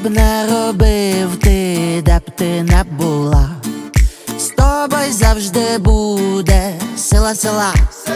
б не робив ти, де б ти не була, з тобою завжди буде сила, сила.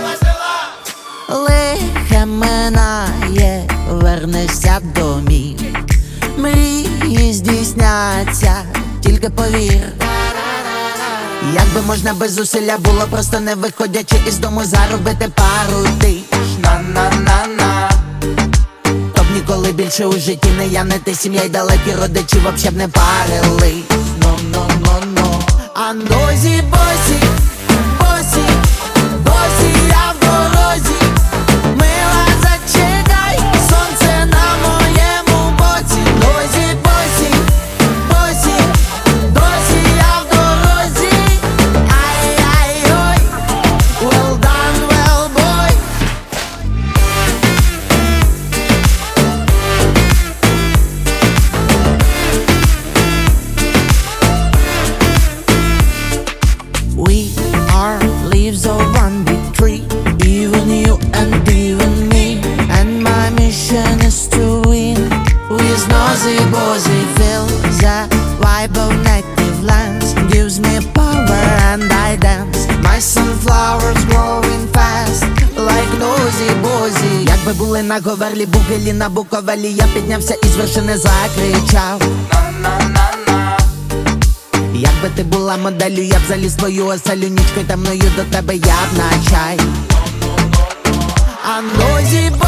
Лихе минає, вернешся в домів, мрії здійсняться, тільки повір. Якби можна без зусилля було, просто не виходячи із дому, заробити пару тисяч. На-на-на-на. То б ніколи більше у житті не я, не ти, сім'я й далекі родичі вообще б не парились. Но-но-но-но. А нозі босі, босі, босі, я в дорозі. Мила, зачекай, сонце на моєму боці. Нозі босі, босі, досі я в дорозі. Ай-ай-ой, well done, well boy. We are leaves of one big tree, even you and even me. And my mission is to win. With nosy bozy feel the vibe of native lands, gives me power and I dance. My sunflowers growing fast, like nosy bozy. Якби були на Говерлі, Бугелі, на Буковелі, я піднявся із вершини, закричав. Якби ти була моделлю, я б заліз в твою оселю, нічкою темною до тебе я б на чай. А нозі